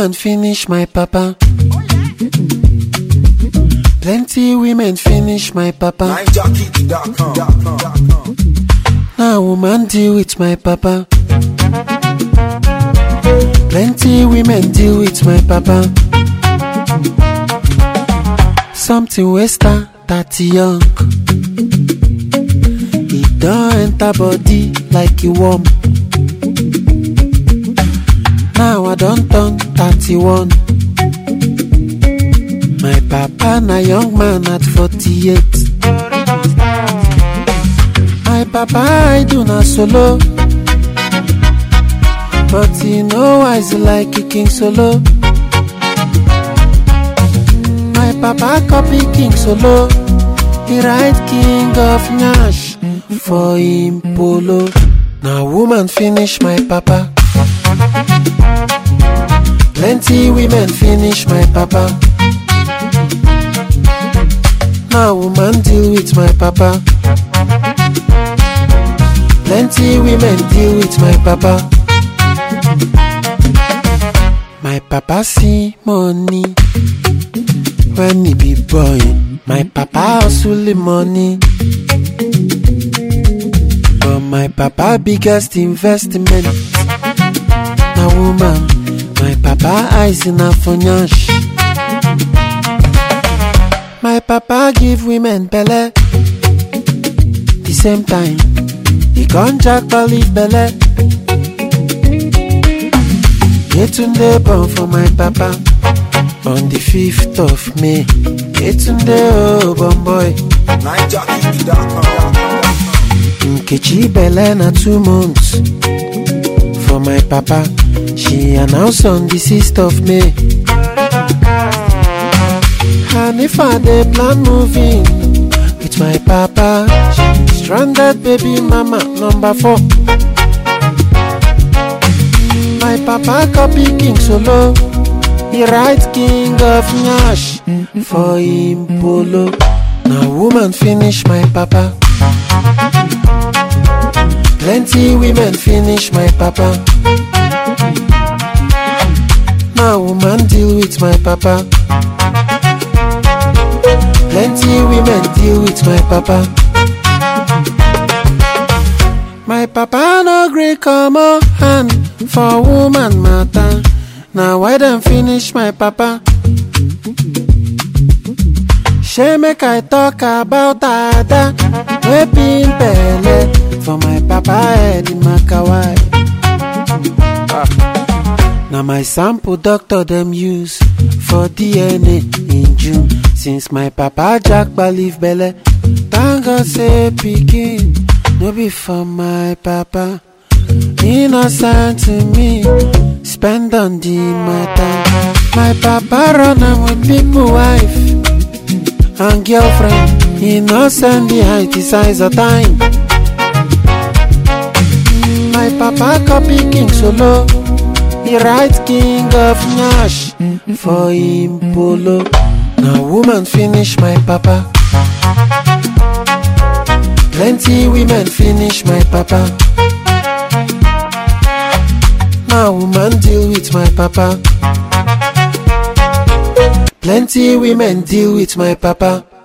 woman finish my papa. Plenty women finish my papa. Now woman deal with my papa. Plenty women deal with my papa. Something waster 30 young. It don't enter body like a worm. Now I don't turn 31. My papa na young man at 48. My papa I do na solo, but he know wise like a King Solo. My papa copy King Solo. He write King of Nyash for him polo. Now woman finish my papa. Plenty women finish my papa. Now woman deal with my papa. Plenty women deal with my papa. My papa see money when he be boy. My papa hustle the money, but my papa biggest investment na woman. My papa eyes in a funyash. My papa give women belle. The same time he can't jack believe belle. Yetunde born for my papa on the 5th of May. Yetunde oh bon boy. Nkechi belle na 2 months for my papa. She announced on the 6th of May. And if I dey plan moving with my papa, stranded baby mama number 4. My papa copy King Solo. He write King of Nyash for him polo. Now woman finish my papa. Plenty women finish my papa. Now woman deal with my papa. Plenty women deal with my papa. My papa no gree come on hand for woman matter. Now why them finish my papa? She make I talk about Ada whipping pele for my papa head in Makawai. Now my sample doctor them use for DNA in June. Since my papa jack believe belle, thank God say pikin no be for my papa. Innocent to me, spend on the matter. My papa run am with people wife and girlfriend. Innocent the height is size of time. My papa copy King Solo. He write King of Nyash for him polo. Now woman finish my papa. Plenty women finish my papa. Now woman deal with my papa. Plenty women deal with my papa.